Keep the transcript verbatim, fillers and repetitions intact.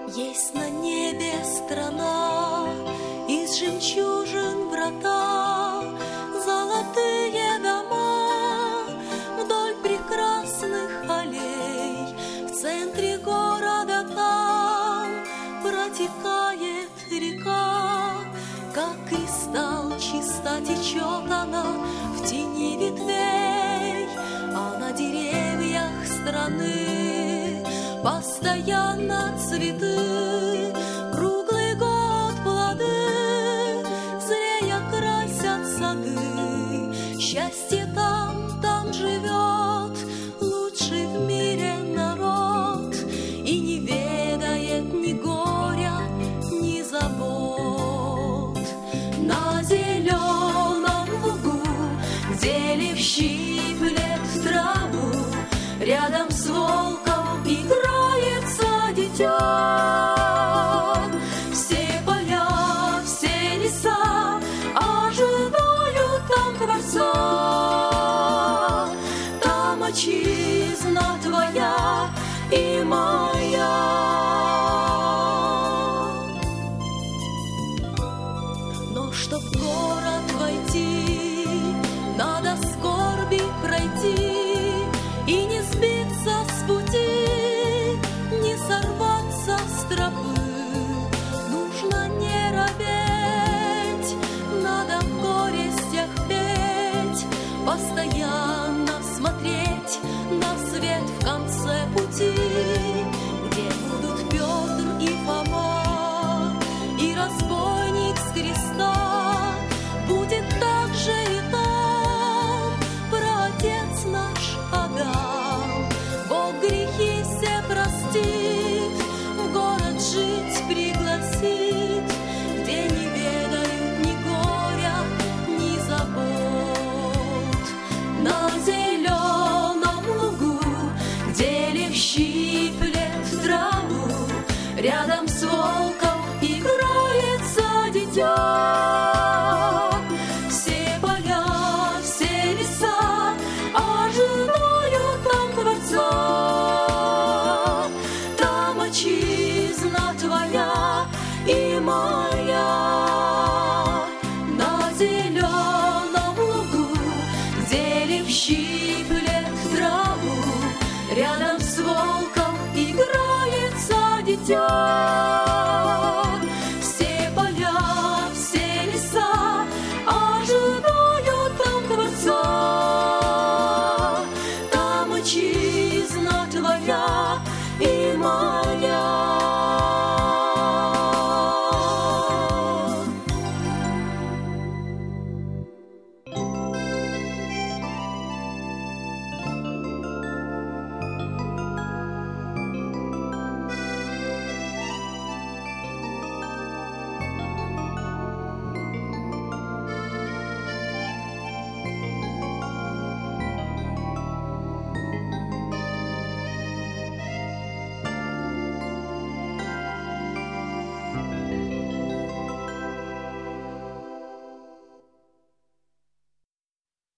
Есть на небе страна, из жемчужин врата, золотые дома вдоль прекрасных аллей. В центре города там протекает река, как кристалл чисто течет она в тени ветвей, а на деревьях страны постоянно цветы, круглый год плоды, зрея красят сады. Счастье там, там живет лучший в мире народ и не ведает ни горя, ни забот. На зеленом лугу, где лев щиплет траву, рядом с волком играется дитя. Все поля, все леса ожидают там Творца. Там отчизна твоя и моя. Но чтоб в город войти, надо скорби пройти и не сбиться с пути, не сорваться с тропы. Нужно не робеть, надо в горестях петь, постоянно смотреть на свет в конце пути, где будут Петр и Фома, и разбойник с креста. Будет так же и там про Отец наш Адам. Бог грехи все простит, в город жить пригласит, где не ведают ни горя, ни забот. На зеленом лугу, где лев щиплет траву, рядом с волком играется дитя.